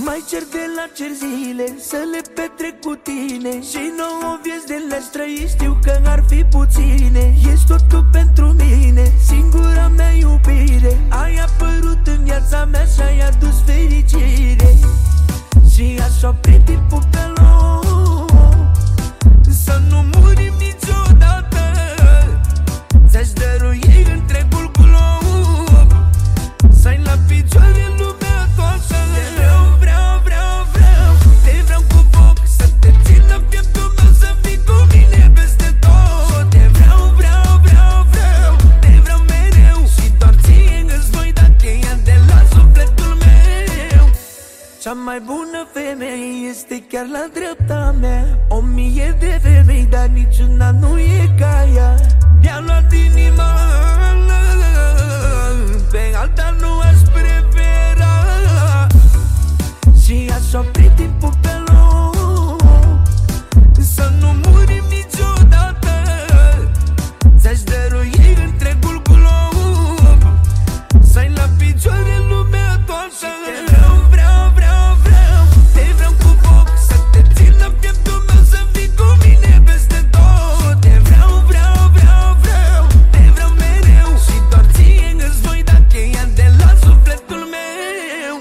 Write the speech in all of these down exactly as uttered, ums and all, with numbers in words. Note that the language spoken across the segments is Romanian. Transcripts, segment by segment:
Mai cer de la cer zile să le petrec cu tine și nouă vieți de le-aș trăi, știu că ar fi puține. Ești totul pentru mine, singura mea iubire. Ai apărut în viața mea și ai adus fericire. Și aș opri timpul pe loc, să nu murim niciodată. Ți-aș dărui întregul glob, să-i la picioare lumea toată. Te vreau, vreau, vreau, vreau, te vreau cu foc, să te țin la pieptul meu, să fii cu mine peste tot. Te vreau, vreau, vreau, vreau, te vreau mereu și doar ție îți voi da cheia de la sufletul meu. Cea mai bună femeie este chiar la dreapta mea. O mie de femei, dar niciuna nu e ca ea. Mi-a luat inima, pe alta nu aș prefera. Și aș opri timpul pe loc, să nu murim niciodată. Ți-aș dărui întregul glob, să-i la picioare lumea toată. Te vreau, vreau, vreau, vreau, te vreau cu foc, să te țin la pieptul meu, să fii cu mine peste tot. Te vreau, vreau, vreau, vreau, te vreau mereu și doar ție îți voi da cheia de la sufletul meu.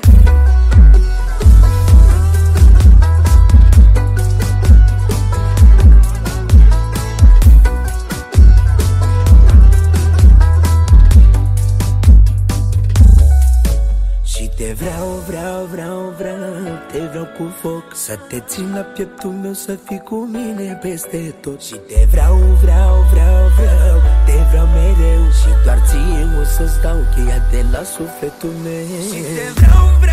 Și te vreau, vreau, vreau, vreau, te vreau cu foc, să te țin la pieptul meu, să fii cu mine peste tot. Și te vreau, vreau, vreau, vreau, te vreau mereu și doar ție o să-ți dau cheia de la sufletul meu. Și te vreau, vreau